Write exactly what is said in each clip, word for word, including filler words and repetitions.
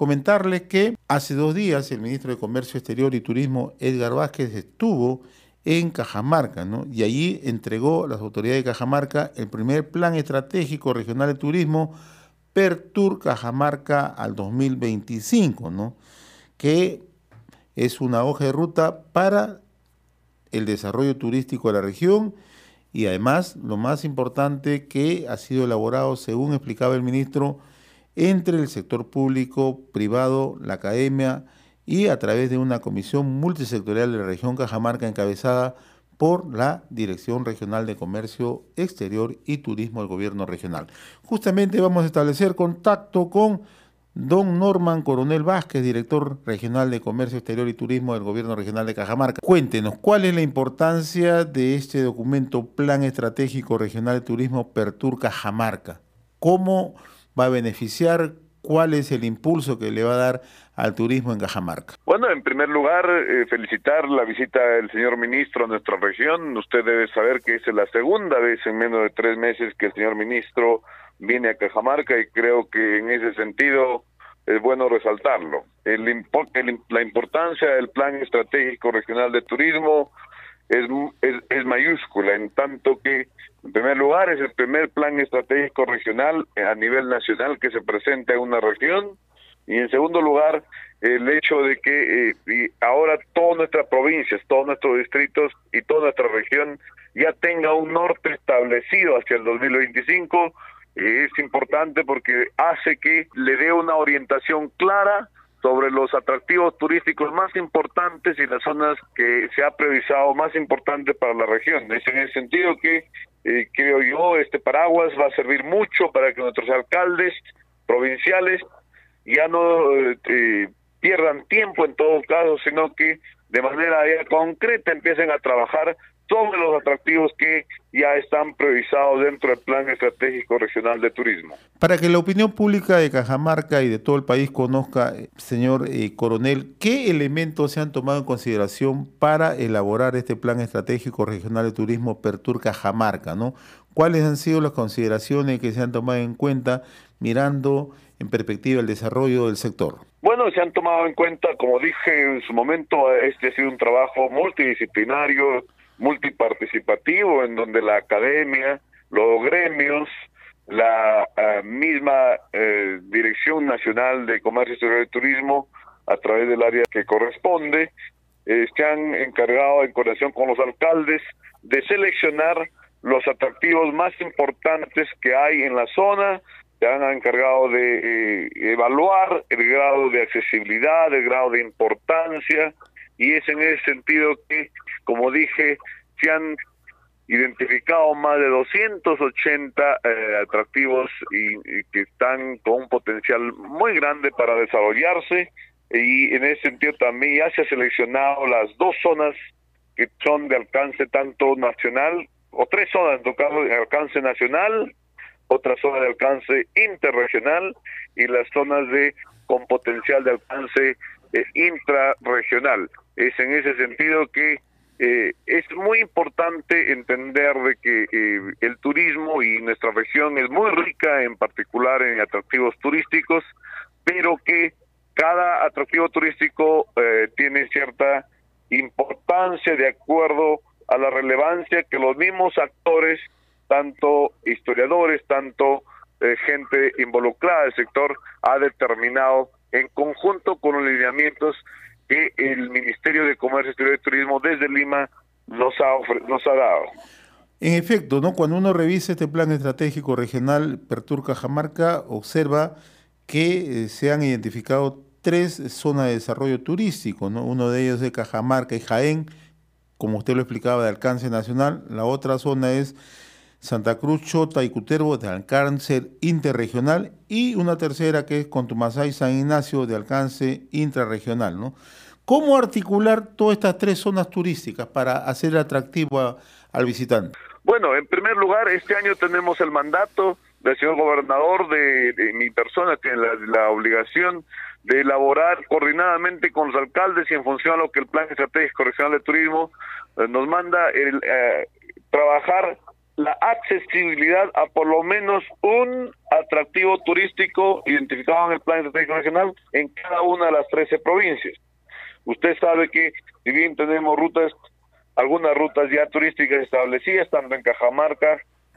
comentarles que hace dos días el ministro de Comercio Exterior y Turismo, Edgar Vázquez, estuvo en Cajamarca, ¿no? Y allí entregó a las autoridades de Cajamarca el primer Plan Estratégico Regional de Turismo Pertur Cajamarca al dos mil veinticinco, ¿no? Que es una hoja de ruta para el desarrollo turístico de la región y además, lo más importante, que ha sido elaborado, según explicaba el ministro, entre el sector público, privado, la academia y a través de una comisión multisectorial de la región Cajamarca encabezada por la Dirección Regional de Comercio Exterior y Turismo del Gobierno Regional. Justamente vamos a establecer contacto con don Norman Coronel Vázquez, director regional de Comercio Exterior y Turismo del Gobierno Regional de Cajamarca. Cuéntenos, ¿cuál es la importancia de este documento Plan Estratégico Regional de Turismo Pertur Cajamarca? ¿Cómo va a beneficiar? ¿Cuál es el impulso que le va a dar al turismo en Cajamarca? Bueno, en primer lugar, eh, felicitar la visita del señor ministro a nuestra región. Usted debe saber que es la segunda vez en menos de tres meses que el señor ministro viene a Cajamarca y creo que en ese sentido es bueno resaltarlo. El, el, la importancia del Plan Estratégico Regional de Turismo es, es, es mayúscula, en tanto que, en primer lugar, es el primer plan estratégico regional a nivel nacional que se presenta en una región, y en segundo lugar, el hecho de que eh, y ahora todas nuestras provincias, todos nuestros distritos y toda nuestra región ya tenga un norte establecido hacia el dos mil veinticinco, eh, es importante porque hace que le dé una orientación clara sobre los atractivos turísticos más importantes y las zonas que se ha priorizado más importantes para la región. Es en el sentido que, eh, creo yo, este paraguas va a servir mucho para que nuestros alcaldes provinciales ya no eh, pierdan tiempo en todo caso, sino que de manera ya concreta empiecen a trabajar sobre los atractivos que ya están priorizados dentro del Plan Estratégico Regional de Turismo. Para que la opinión pública de Cajamarca y de todo el país conozca, señor eh, Coronel, ¿qué elementos se han tomado en consideración para elaborar este Plan Estratégico Regional de Turismo Pertur Cajamarca, ¿no? ¿Cuáles han sido las consideraciones que se han tomado en cuenta mirando en perspectiva el desarrollo del sector? Bueno, se han tomado en cuenta, como dije en su momento, este ha sido un trabajo multidisciplinario, multiparticipativo, en donde la academia, los gremios, la uh, misma uh, Dirección Nacional de Comercio Exterior y Turismo, a través del área que corresponde, eh, se han encargado, en coordinación con los alcaldes, de seleccionar los atractivos más importantes que hay en la zona. Se han encargado de eh, evaluar el grado de accesibilidad, el grado de importancia, y es en ese sentido que, como dije, se han identificado más de doscientos ochenta eh, atractivos y, y que están con un potencial muy grande para desarrollarse, y en ese sentido también ya se han seleccionado las dos zonas que son de alcance tanto nacional, o tres zonas en todo caso de alcance nacional, otra zona de alcance interregional y las zonas de con potencial de alcance eh, intrarregional. Es en ese sentido que eh, es muy importante entender de que eh, el turismo y nuestra región es muy rica, en particular en atractivos turísticos, pero que cada atractivo turístico eh, tiene cierta importancia de acuerdo a la relevancia que los mismos actores, tanto historiadores, tanto eh, gente involucrada del sector, ha determinado en conjunto con los lineamientos que el Ministerio de Comercio Exterior y Turismo desde Lima nos ha, nos ha dado. En efecto, ¿no? Cuando uno revisa este plan estratégico regional Pertur Cajamarca, observa que eh, se han identificado tres zonas de desarrollo turístico, ¿no? Uno de ellos es Cajamarca y Jaén, como usted lo explicaba, de alcance nacional. La otra zona es Santa Cruz, Chota y Cutervo, de alcance interregional, y una tercera que es Contumasay y San Ignacio, de alcance intrarregional, ¿no? ¿Cómo articular todas estas tres zonas turísticas para hacer atractivo a, al visitante? Bueno, en primer lugar, este año tenemos el mandato del señor gobernador, de, de mi persona, tiene la, la obligación de elaborar coordinadamente con los alcaldes y en función a lo que el Plan Estratégico Regional de Turismo eh, nos manda, el eh, trabajar la accesibilidad a por lo menos un atractivo turístico identificado en el Plan Estratégico Regional en cada una de las trece provincias. Usted sabe que si bien tenemos rutas, algunas rutas ya turísticas establecidas, tanto en Cajamarca,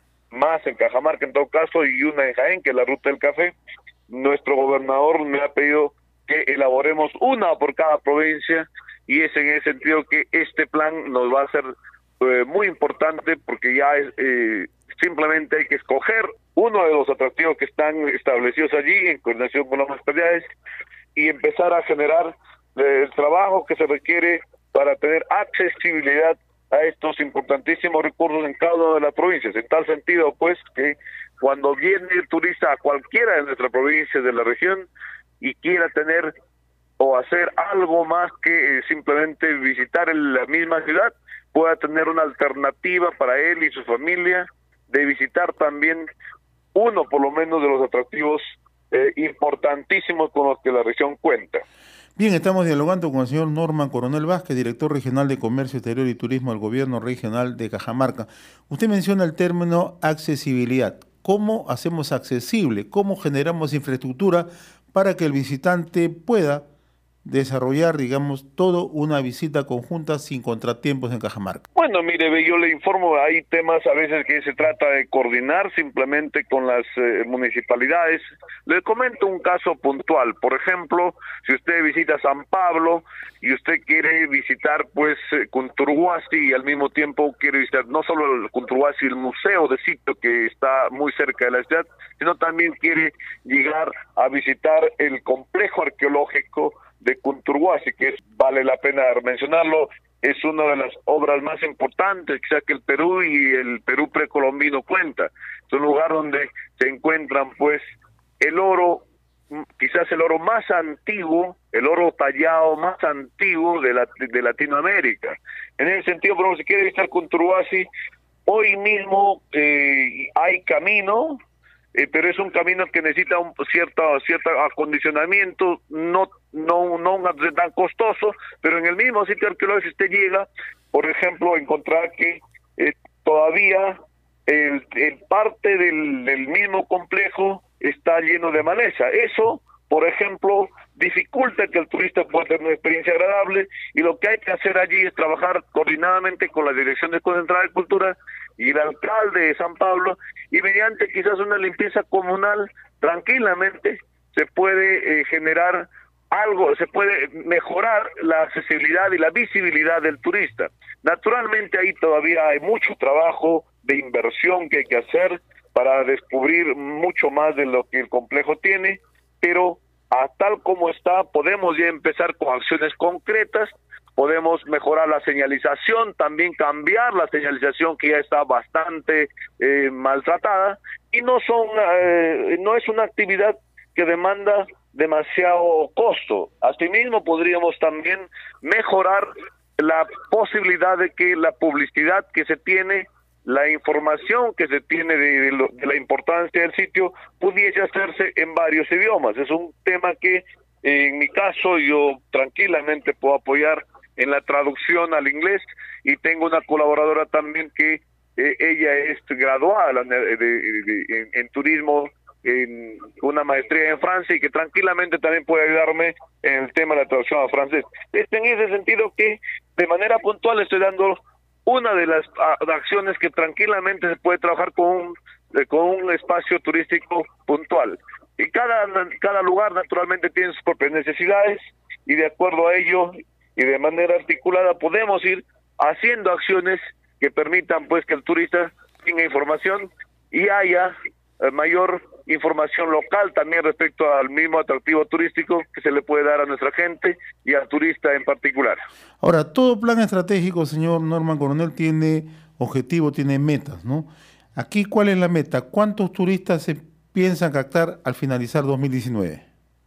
más en Cajamarca en todo caso, y una en Jaén, que es la ruta del café, nuestro gobernador me ha pedido que elaboremos una por cada provincia, y es en ese sentido que este plan nos va a ser eh, muy importante, porque ya es, eh, simplemente hay que escoger uno de los atractivos que están establecidos allí en coordinación con las municipalidades y empezar a generar eh, el trabajo que se requiere para tener accesibilidad a estos importantísimos recursos en cada una de las provincias. En tal sentido, pues, que cuando viene el turista a cualquiera de nuestras provincias de la región y quiera tener o hacer algo más que eh, simplemente visitar el, la misma ciudad, pueda tener una alternativa para él y su familia de visitar también uno por lo menos de los atractivos eh, importantísimos con los que la región cuenta. Bien, estamos dialogando con el señor Norman Coronel Vázquez, director regional de Comercio Exterior y Turismo del Gobierno Regional de Cajamarca. Usted menciona el término accesibilidad. ¿Cómo hacemos accesible? ¿Cómo generamos infraestructura para que el visitante pueda desarrollar, digamos, toda una visita conjunta sin contratiempos en Cajamarca? Bueno, mire, yo le informo, hay temas a veces que se trata de coordinar simplemente con las eh, municipalidades. Le comento un caso puntual. Por ejemplo, si usted visita San Pablo y usted quiere visitar, pues, eh, Cunturhuasi, y al mismo tiempo quiere visitar no solo el Cunturhuasi, el museo de sitio que está muy cerca de la ciudad, sino también quiere llegar a visitar el complejo arqueológico de Cunturhuasi, que es, vale la pena mencionarlo, es una de las obras más importantes quizás que el Perú y el Perú precolombino cuenta. Es un lugar donde se encuentran pues el oro, quizás el oro más antiguo, el oro tallado más antiguo de, la, de Latinoamérica. En ese sentido, por ejemplo, si quiere visitar Cunturhuasi, hoy mismo eh, hay camino, Eh, pero es un camino que necesita un cierto cierto acondicionamiento, no no no un tan costoso, pero en el mismo sitio arqueológico, si usted llega, por ejemplo, encontrar que eh, todavía el, el parte del, del mismo complejo está lleno de maleza. Eso, por ejemplo, dificulta que el turista pueda tener una experiencia agradable, y lo que hay que hacer allí es trabajar coordinadamente con la Dirección Desconcentrada de Cultura y el alcalde de San Pablo, y mediante quizás una limpieza comunal, tranquilamente se puede eh, generar algo, se puede mejorar la accesibilidad y la visibilidad del turista. Naturalmente ahí todavía hay mucho trabajo de inversión que hay que hacer para descubrir mucho más de lo que el complejo tiene, pero a tal como está podemos ya empezar con acciones concretas. Podemos mejorar la señalización, también cambiar la señalización que ya está bastante eh, maltratada, y no son eh, no es una actividad que demanda demasiado costo. Asimismo, podríamos también mejorar la posibilidad de que la publicidad que se tiene, la información que se tiene de, de, lo, de la importancia del sitio, pudiese hacerse en varios idiomas. Es un tema que eh, en mi caso yo tranquilamente puedo apoyar en la traducción al inglés, y tengo una colaboradora también que eh, ella es graduada de, de, de, en, en turismo, en una maestría en Francia, y que tranquilamente también puede ayudarme en el tema de la traducción al francés. Es en ese sentido que de manera puntual estoy dando una de las a, acciones que tranquilamente se puede trabajar con un, eh, con un espacio turístico puntual. Y cada, cada lugar naturalmente tiene sus propias necesidades, y de acuerdo a ello y de manera articulada podemos ir haciendo acciones que permitan pues que el turista tenga información y haya eh, mayor información local también respecto al mismo atractivo turístico que se le puede dar a nuestra gente y al turista en particular. Ahora, todo plan estratégico, señor Norman Coronel, tiene objetivo, tiene metas, ¿no? Aquí, ¿cuál es la meta? ¿Cuántos turistas se piensan captar al finalizar dos mil diecinueve?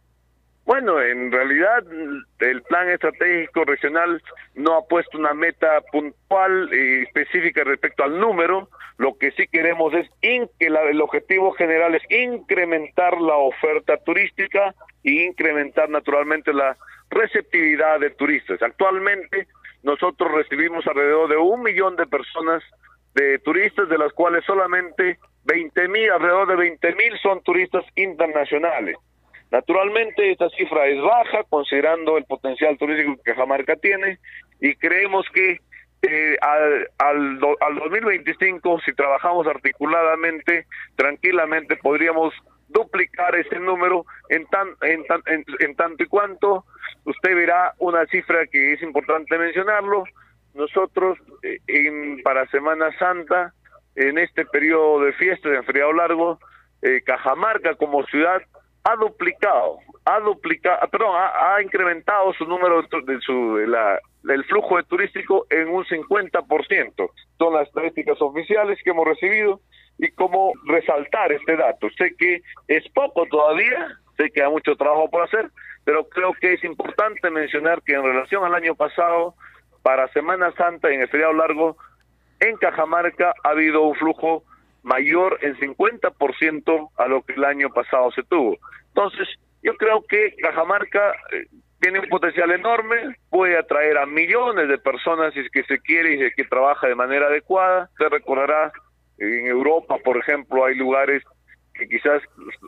Bueno, en realidad el plan estratégico regional no ha puesto una meta puntual y específica respecto al número. Lo que sí queremos es in, que la, el objetivo general es incrementar la oferta turística y incrementar naturalmente la receptividad de turistas. Actualmente nosotros recibimos alrededor de un millón de personas de turistas, de las cuales solamente veinte mil, alrededor de veinte mil son turistas internacionales. Naturalmente esta cifra es baja considerando el potencial turístico que Cajamarca tiene, y creemos que eh, al, al, do, al dos mil veinticinco, si trabajamos articuladamente, tranquilamente podríamos duplicar ese número en, tan, en, tan, en, en tanto y cuanto usted verá una cifra que es importante mencionarlo. Nosotros eh, en, para Semana Santa, en este periodo de fiestas, en feriado largo, eh, Cajamarca como ciudad ha duplicado, ha duplicado, perdón, ha, ha incrementado su número de su de la del flujo de turístico en un cincuenta por ciento. Son las estadísticas oficiales que hemos recibido, y cómo resaltar este dato. Sé que es poco todavía, sé que hay mucho trabajo por hacer, pero creo que es importante mencionar que en relación al año pasado, para Semana Santa en el feriado largo, en Cajamarca ha habido un flujo mayor en cincuenta por ciento a lo que el año pasado se tuvo. Entonces, yo creo que Cajamarca eh, tiene un potencial enorme, puede atraer a millones de personas si es que se quiere y si es que trabaja de manera adecuada. Se recordará, en Europa, por ejemplo, hay lugares que quizás,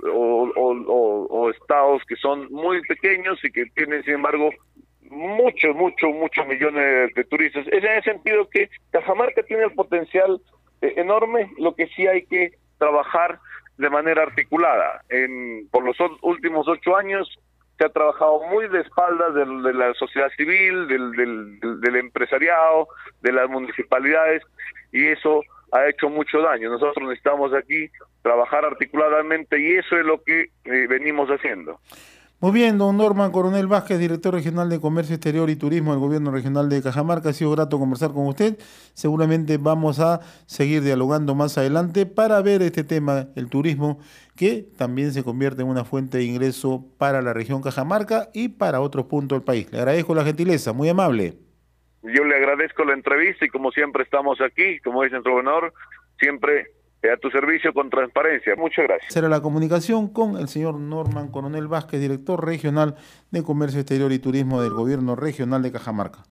o, o, o, o estados que son muy pequeños y que tienen, sin embargo, muchos, muchos, muchos millones de turistas. Es en el sentido que Cajamarca tiene el potencial eh, enorme, lo que sí hay que trabajar de manera articulada. En, por los últimos ocho años se ha trabajado muy de espaldas de, de la sociedad civil, del, del, del, del empresariado, de las municipalidades, y eso ha hecho mucho daño. Nosotros necesitamos aquí trabajar articuladamente, y eso es lo que eh, venimos haciendo. Muy bien, don Norman Coronel Vázquez, director regional de Comercio Exterior y Turismo del Gobierno Regional de Cajamarca. Ha sido grato conversar con usted. Seguramente vamos a seguir dialogando más adelante para ver este tema, el turismo, que también se convierte en una fuente de ingreso para la región Cajamarca y para otros puntos del país. Le agradezco la gentileza, muy amable. Yo le agradezco la entrevista, y como siempre estamos aquí, como dice nuestro gobernador, siempre a tu servicio con transparencia. Muchas gracias. Será la comunicación con el señor Norman Coronel Vázquez, director regional de Comercio Exterior y Turismo del Gobierno Regional de Cajamarca.